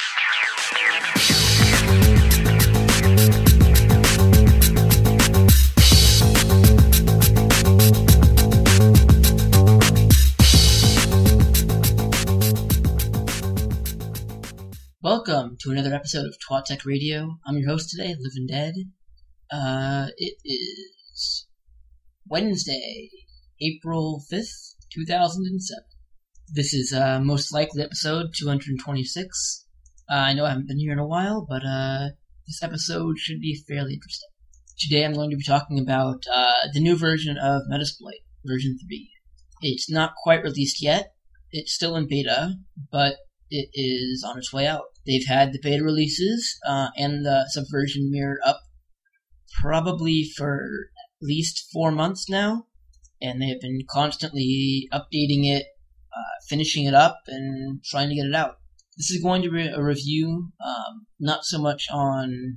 Welcome to another episode of Twat Tech Radio. I'm your host today, Living Dead. It is Wednesday, April 5th, 2007. This is most likely episode 226. I know I haven't been here in a while, but this episode should be fairly interesting. Today I'm going to be talking about the new version of Metasploit, version 3. It's not quite released yet. It's still in beta, but it is on its way out. They've had the beta releases and the Subversion mirror up probably for at least 4 months now, and they have been constantly updating it, finishing it up, and trying to get it out. This is going to be a review, not so much on...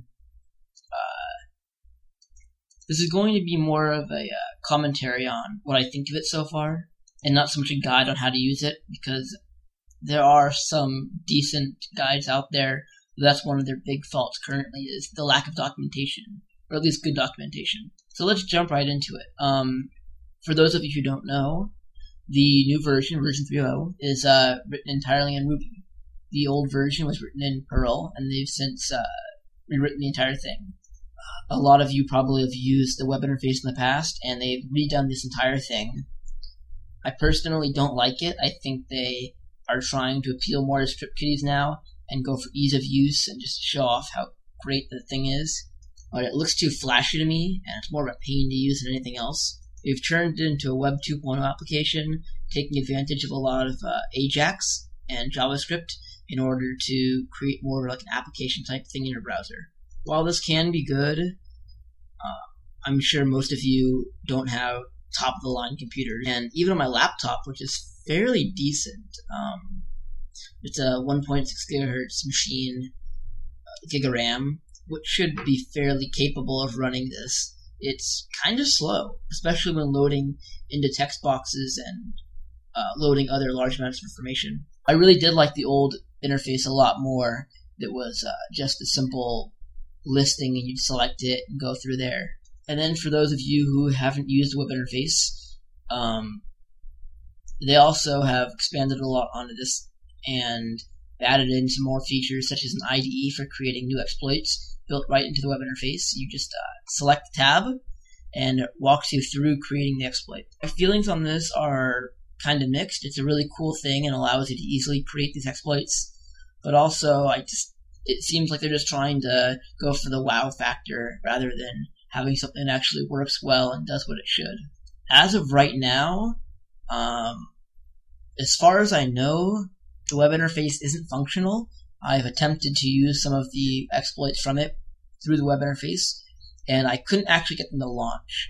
this is going to be more of a commentary on what I think of it so far, and not so much a guide on how to use it, because there are some decent guides out there. That's one of their big faults currently, is the lack of documentation, or at least good documentation. So let's jump right into it. For those of you who don't know, the new version, version 3.0, is written entirely in Ruby. The old version was written in Perl, and they've since rewritten the entire thing. A lot of you probably have used the web interface in the past, and they've redone this entire thing. I personally don't like it. I think they are trying to appeal more to script kiddies now and go for ease of use and just show off how great the thing is. But it looks too flashy to me, and it's more of a pain to use than anything else. They've turned it into a Web 2.0 application, taking advantage of a lot of Ajax and JavaScript in order to create more like an application type thing in your browser. While this can be good, I'm sure most of you don't have top-of-the-line computers, and even on my laptop, which is fairly decent. It's a 1.6 gigahertz machine, gig of RAM, which should be fairly capable of running this. It's kind of slow, especially when loading into text boxes and loading other large amounts of information. I really did like the old interface a lot more. That was just a simple listing, and you'd select it and go through there. And then for those of you who haven't used the web interface, they also have expanded a lot onto this and added in some more features, such as an IDE for creating new exploits built right into the web interface. You just select the tab, and it walks you through creating the exploit. My feelings on this are kind of mixed. It's a really cool thing and allows you to easily create these exploits, but also it seems like they're just trying to go for the wow factor rather than having something that actually works well and does what it should. As of right now, as far as I know, the web interface isn't functional. I've attempted to use some of the exploits from it through the web interface, and I couldn't actually get them to launch.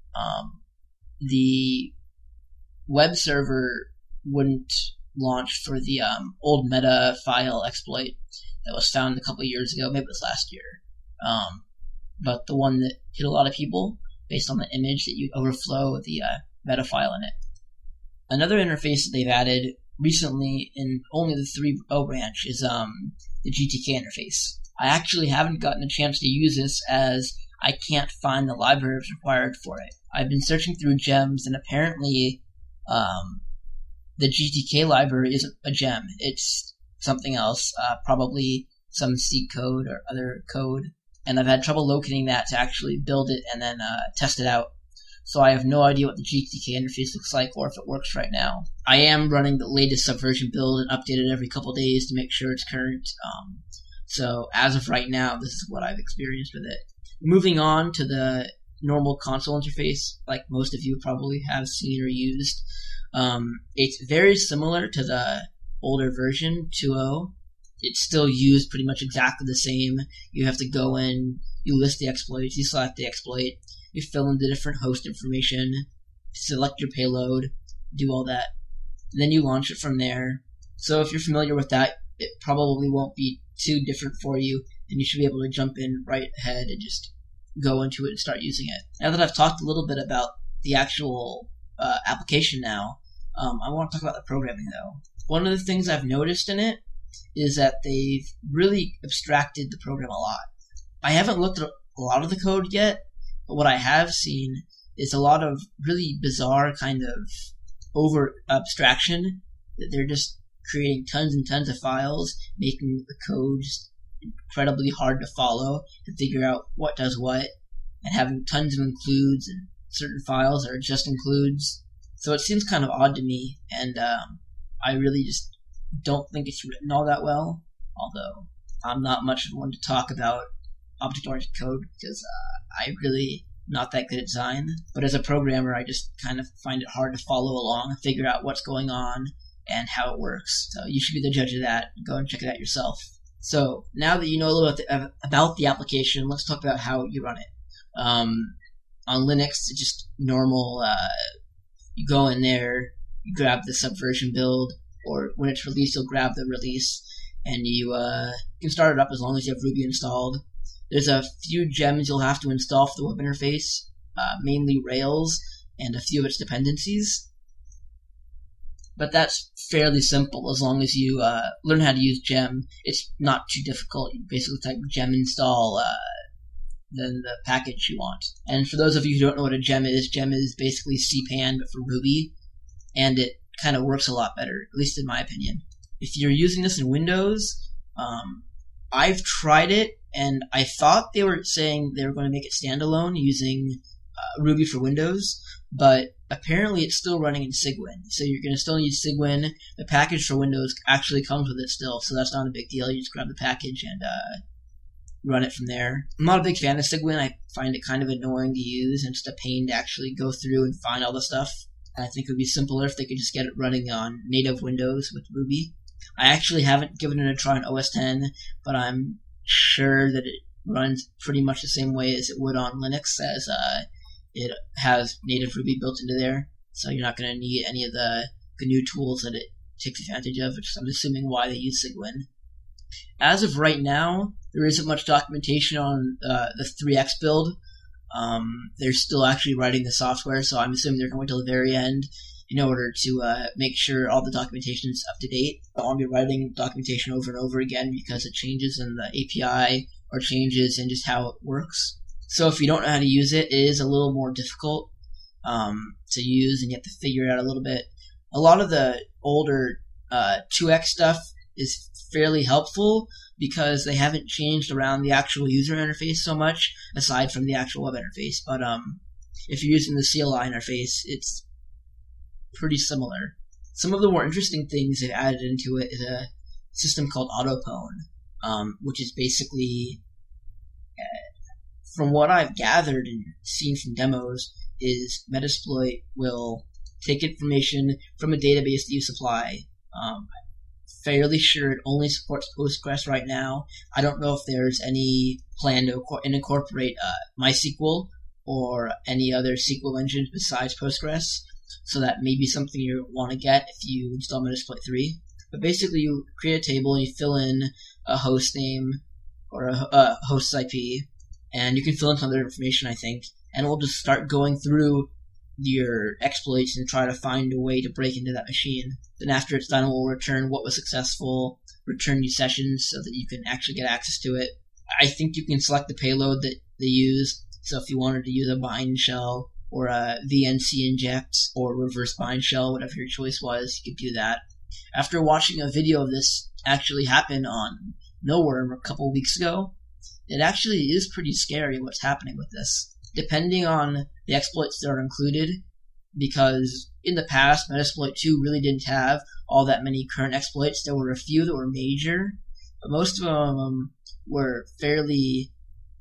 The web server wouldn't launch for the old meta file exploit that was found a couple years ago, maybe it was last year. But the one that hit a lot of people, based on the image that you overflow the meta file in it. Another interface that they've added recently in only the 3.0 branch is the GTK interface. I actually haven't gotten a chance to use this as I can't find the libraries required for it. I've been searching through gems, and apparently the GTK library isn't a gem. It's something else, probably some C code or other code. And I've had trouble locating that to actually build it and then test it out. So I have no idea what the GTK interface looks like or if it works right now. I am running the latest Subversion build and update it every couple days to make sure it's current. So as of right now, this is what I've experienced with it. Moving on to the normal console interface, like most of you probably have seen or used, it's very similar to the older version, 2.0. It's still used pretty much exactly the same. You have to go in, you list the exploits, you select the exploit, you fill in the different host information, select your payload, do all that. And then you launch it from there. So if you're familiar with that, it probably won't be too different for you, and you should be able to jump in right ahead and just go into it and start using it. Now that I've talked a little bit about the actual application now, I want to talk about the programming though. One of the things I've noticed in it is that they've really abstracted the program a lot. I haven't looked at a lot of the code yet, but what I have seen is a lot of really bizarre kind of over abstraction, that they're just creating tons and tons of files, making the code just incredibly hard to follow, to figure out what does what, and having tons of includes and certain files are just includes. So it seems kind of odd to me, and I really just don't think it's written all that well, although I'm not much of one to talk about object-oriented code because I really not that good at design. But as a programmer, I just kind of find it hard to follow along and figure out what's going on and how it works. So you should be the judge of that. Go and check it out yourself. So now that you know a little bit about the application, let's talk about how you run it. On Linux, it's just normal. You go in there, you grab the Subversion build, or when it's released, you'll grab the release, and you can start it up as long as you have Ruby installed. There's a few gems you'll have to install for the web interface, mainly Rails and a few of its dependencies. But that's fairly simple as long as you learn how to use gem. It's not too difficult. You basically type gem install, then the package you want. And for those of you who don't know what a gem is basically CPAN but for Ruby, and it kind of works a lot better, at least in my opinion. If you're using this in Windows, I've tried it, and I thought they were saying they were going to make it standalone using Ruby for Windows, but apparently it's still running in Cygwin. So you're going to still need Cygwin. The package for Windows actually comes with it still, so that's not a big deal. You just grab the package and run it from there. I'm not a big fan of Cygwin. I find it kind of annoying to use, and it's a pain to actually go through and find all the stuff. I think it would be simpler if they could just get it running on native Windows with Ruby. I actually haven't given it a try on OS X, but I'm sure that it runs pretty much the same way as it would on Linux, as it has native Ruby built into there, so you're not going to need any of the GNU tools that it takes advantage of, which I'm assuming why they use Cygwin. As of right now, there isn't much documentation on the 3x build. They're still actually writing the software, so I'm assuming they're going to wait till the very end in order to make sure all the documentation is up to date. I won't be writing documentation over and over again because it changes in the API or changes in just how it works. So if you don't know how to use it, it is a little more difficult to use, and you have to figure it out a little bit. A lot of the older 2x stuff is fairly helpful because they haven't changed around the actual user interface so much, aside from the actual web interface. But if you're using the CLI interface, it's pretty similar. Some of the more interesting things they've added into it is a system called Autopwn, which is basically, from what I've gathered and seen from demos, is Metasploit will take information from a database that you supply. Fairly sure it only supports Postgres right now. I don't know if there's any plan to incorporate MySQL or any other SQL engines besides Postgres, so that may be something you want to get if you install Metasploit 3. But basically, you create a table and you fill in a host name or a host's IP, and you can fill in some other information, I think, and we'll just start going through your exploits and try to find a way to break into that machine. Then after it's done, we'll return what was successful, return you sessions so that you can actually get access to it. I think you can select the payload that they use, so if you wanted to use a bind shell or a VNC inject or reverse bind shell, whatever your choice was, you could do that. After watching a video of this actually happen on Nowhere a couple of weeks ago, it actually is pretty scary what's happening with this, depending on the exploits that are included, because in the past, Metasploit 2 really didn't have all that many current exploits. There were a few that were major, but most of them were fairly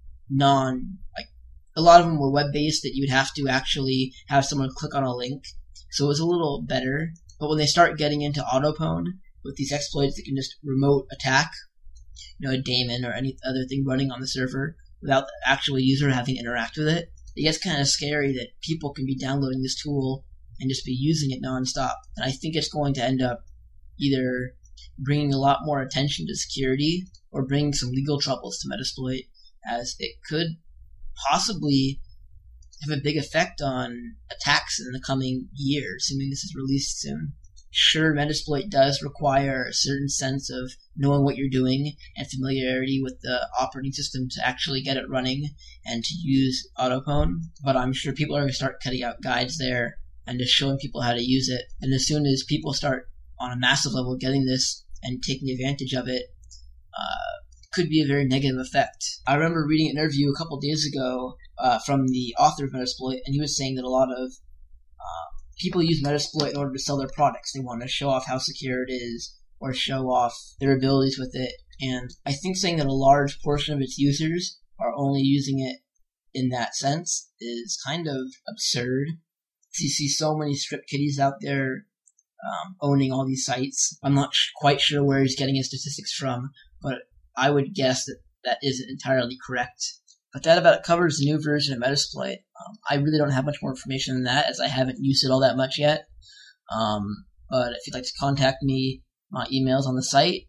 a lot of them were web-based that you'd have to actually have someone click on a link, so it was a little better. But when they start getting into Autopwn with these exploits that can just remote attack, a daemon or any other thing running on the server without the actual user having to interact with it, it gets kind of scary that people can be downloading this tool and just be using it nonstop. And I think it's going to end up either bringing a lot more attention to security or bringing some legal troubles to Metasploit, as it could possibly have a big effect on attacks in the coming year, assuming this is released soon. Sure, Metasploit does require a certain sense of knowing what you're doing and familiarity with the operating system to actually get it running and to use Autopwn, but I'm sure people are going to start cutting out guides there and just showing people how to use it. And as soon as people start on a massive level getting this and taking advantage of it, could be a very negative effect. I remember reading an interview a couple days ago from the author of Metasploit, and he was saying that a lot of people use Metasploit in order to sell their products. They want to show off how secure it is or show off their abilities with it. And I think saying that a large portion of its users are only using it in that sense is kind of absurd. You see so many script kiddies out there owning all these sites. I'm not quite sure where he's getting his statistics from, but I would guess that that isn't entirely correct. But that about covers the new version of Metasploit. I really don't have much more information than that, as I haven't used it all that much yet. But if you'd like to contact me, my email's on the site.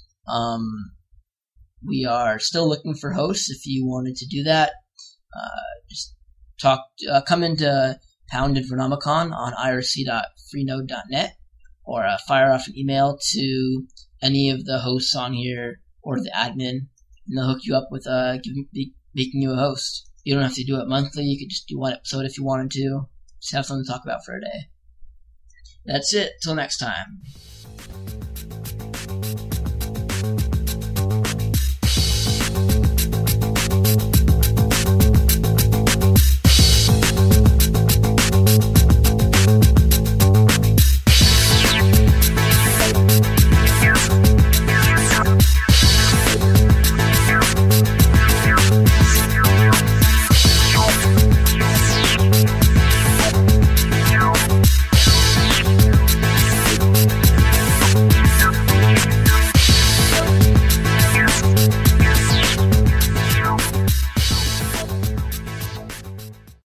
We are still looking for hosts if you wanted to do that. Just come into Pounded Vernomicon on irc.freenode.net, or fire off an email to any of the hosts on here or the admin, and they'll hook you up with making you a host. You don't have to do it monthly. You could just do one episode if you wanted to. Just have something to talk about for a day. That's it. Till next time.